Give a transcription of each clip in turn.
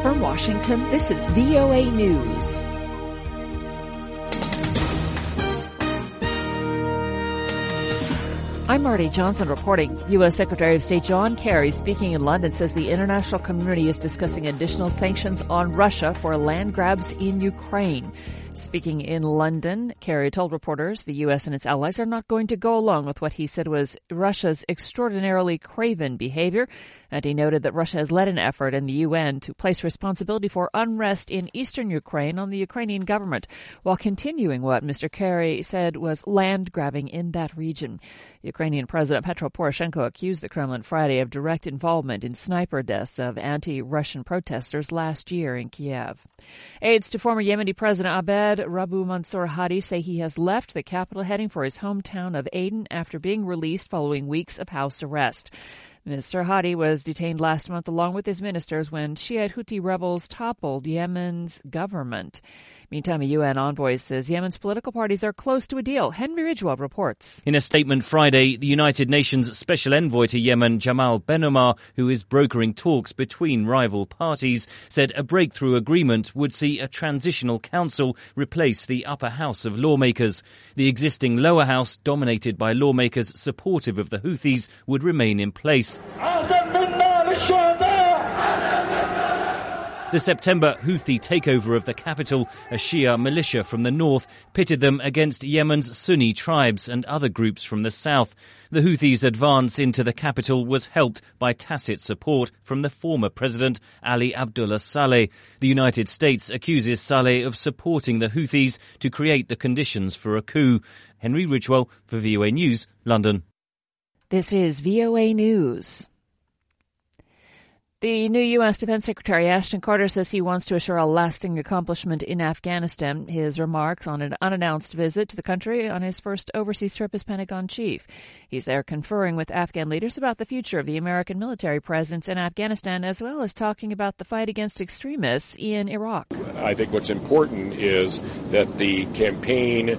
From Washington, this is VOA News. I'm Marty Johnson reporting. U.S. Secretary of State John Kerry, speaking in London, says the international community is discussing additional sanctions on Russia for land grabs in Ukraine. Speaking in London, Kerry told reporters the U.S. and its allies are not going to go along with what he said was Russia's extraordinarily craven behavior, and he noted that Russia has led an effort in the UN to place responsibility for unrest in eastern Ukraine on the Ukrainian government, while continuing what Mr. Kerry said was land grabbing in that region. Ukrainian President Petro Poroshenko accused the Kremlin Friday of direct involvement in sniper deaths of anti-Russian protesters last year in Kiev. Aides to former Yemeni President Abed Rabu Mansour Hadi say he has left the capital heading for his hometown of Aden after being released following weeks of house arrest. Mr. Hadi was detained last month along with his ministers when Shiite Houthi rebels toppled Yemen's government. Meantime, a UN envoy says Yemen's political parties are close to a deal. Henry Ridgewell reports. In a statement Friday, the United Nations Special Envoy to Yemen, Jamal Ben Omar, who is brokering talks between rival parties, said a breakthrough agreement would see a transitional council replace the upper house of lawmakers. The existing lower house, dominated by lawmakers supportive of the Houthis, would remain in place. The September Houthi takeover of the capital, a Shia militia from the north, pitted them against Yemen's Sunni tribes and other groups from the south. The Houthis' advance into the capital was helped by tacit support from the former president Ali Abdullah Saleh. The United States accuses Saleh of supporting the Houthis to create the conditions for a coup. Henry Ridgewell for VOA News, London. This is VOA News. The new U.S. Defense Secretary Ashton Carter says he wants to assure a lasting accomplishment in Afghanistan. His remarks on an unannounced visit to the country on his first overseas trip as Pentagon chief. He's there conferring with Afghan leaders about the future of the American military presence in Afghanistan, as well as talking about the fight against extremists in Iraq. I think what's important is that the campaign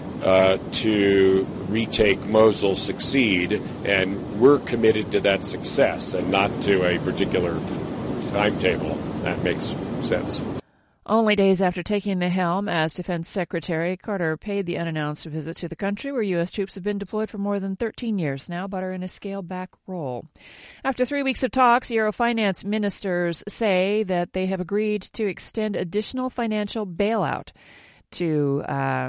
to retake Mosul succeed, and we're committed to that success and not to a particular timetable. That makes sense. Only days after taking the helm as Defense Secretary, Carter paid the unannounced visit to the country where U.S. troops have been deployed for more than 13 years now, but are in a scaled-back role. After 3 weeks of talks, Euro finance ministers say that they have agreed to extend additional financial bailout to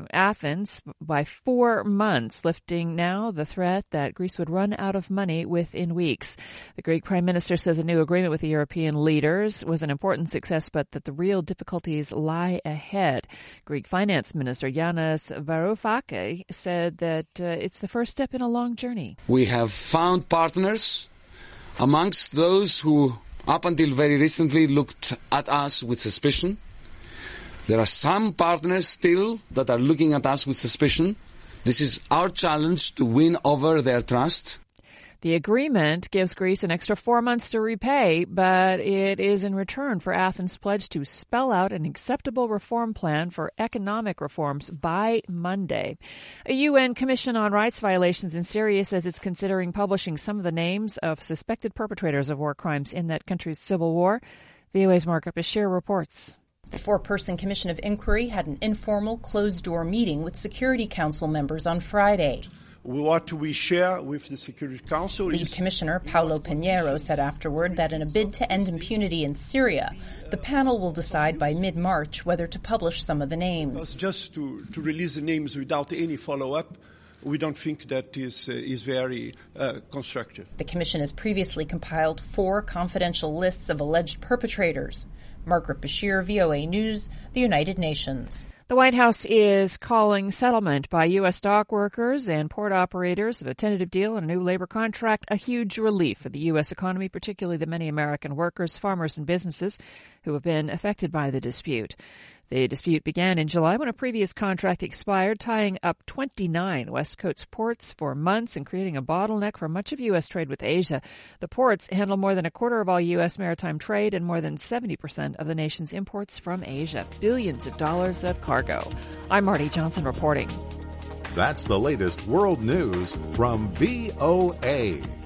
Athens by 4 months, lifting now the threat that Greece would run out of money within weeks. The Greek Prime Minister says a new agreement with the European leaders was an important success, but that the real difficulties lie ahead. Greek Finance Minister Yanis Varoufakis said that it's the first step in a long journey. We have found partners amongst those who, up until very recently, looked at us with suspicion. There are some partners still that are looking at us with suspicion. This is our challenge to win over their trust. The agreement gives Greece an extra 4 months to repay, but it is in return for Athens' pledge to spell out an acceptable reform plan for economic reforms by Monday. A UN Commission on Rights Violations in Syria says it's considering publishing some of the names of suspected perpetrators of war crimes in that country's civil war. VOA's Margaret Bashir reports. The 4-person Commission of Inquiry had an informal, closed-door meeting with Security Council members on Friday. What we share with the Security Council Lead Commissioner Paulo Pinheiro said afterward that in a bid to end impunity in Syria, the panel will decide by mid-March whether to publish some of the names. Just to release the names without any follow-up, we don't think that is very constructive. The Commission has previously compiled 4 confidential lists of alleged perpetrators. Margaret Bashir, VOA News, the United Nations. The White House is calling settlement by U.S. dock workers and port operators of a tentative deal and a new labor contract a huge relief for the U.S. economy, particularly the many American workers, farmers, and businesses who have been affected by the dispute. The dispute began in July when a previous contract expired, tying up 29 West Coast ports for months and creating a bottleneck for much of U.S. trade with Asia. The ports handle more than a quarter of all U.S. maritime trade and more than 70% of the nation's imports from Asia. Billions of dollars of cargo. I'm Marty Johnson reporting. That's the latest world news from VOA.